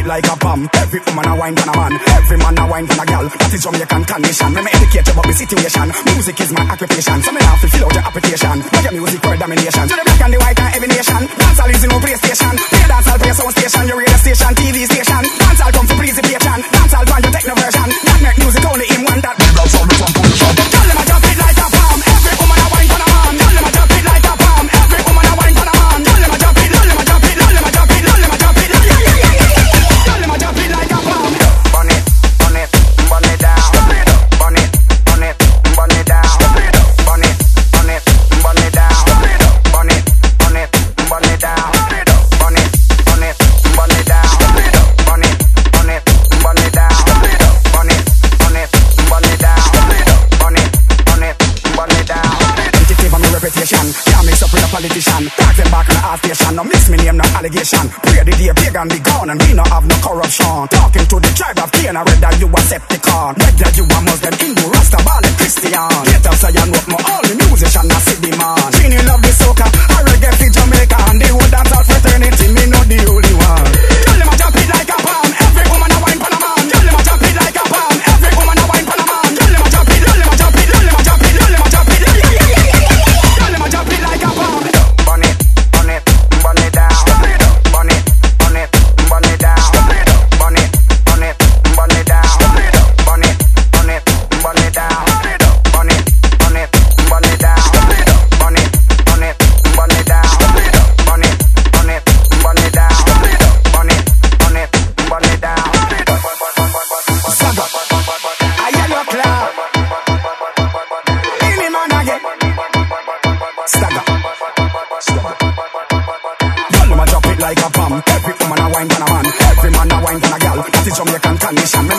it like a bomb. Every woman a wine pan a man, every man a wine pan a gal. That is Jamaican condition. Let me educate you about the situation. Music is my occupation, so me now fill out your application. Reggae music world domination. To the black and the white and every nation. Dancehall is no PlayStation. Play dancehall, play sound station. Your radio station, TV station. Dancehall come to please the patron. Dancehall find your techno version. That make music only in one that. That's all the fun position. Tell them I drop it like a bomb. Every woman a wine pan a man. Tell them I drop it like a bomb. Every woman a wine pan a man. Tell them I drop it. Tell them I drop it. Tell them I drop it. Tell them I drop it. Tell them I drop it like a bomb. Burn it, burn it, burn it down. Burn it, burn it, burn it down. Burn it, burn it, burn it down. Burn it, burn it, burn it down. Burn it, burn it, burn it down. Burn it, burn it, burn it down. Burn it, burn it, burn it down. Burn it, burn it, burn it down. Entity for my reputation. Can't mix up with a politician. Talk them back on the art station. No mix me name, no allegation. Pray the day pagan be gone and we no have no corruption. Talking to the tribe of Cain, whether you a Septicon, whether you a Muslim, Hindu, Rasta, Bali, Christian. Get up, say you know me, all the musician, I see the man. Genie love the soca, I reggae for Jamaica, and the whole dance out fraternity, me know the only one. Tell them I drop it like a bomb, every woman a wine pan a man. Tell them I drop it like a bomb, every woman a wine pan a man. Tell them I drop it, tell them I drop it, tell them I drop it, tell them I drop it, tell them I drop it like a bomb. Burn it, burn it, burn it down. Burn it, burn it, burn it down. Burn it, burn it, burn it down. Burn it, burn it, burn it down. Burn it, burn it, burn it down. Burn it, burn it, burn it down. Burn it, burn it, burn it down. Burn it, burn it, burn it down. Saga, I yellow cloud. Any man again. Stagger. Y'all know I drop it like a bomb. Every woman a wine pan a man. Every man a wine pan a gal. That is Jamaican condition.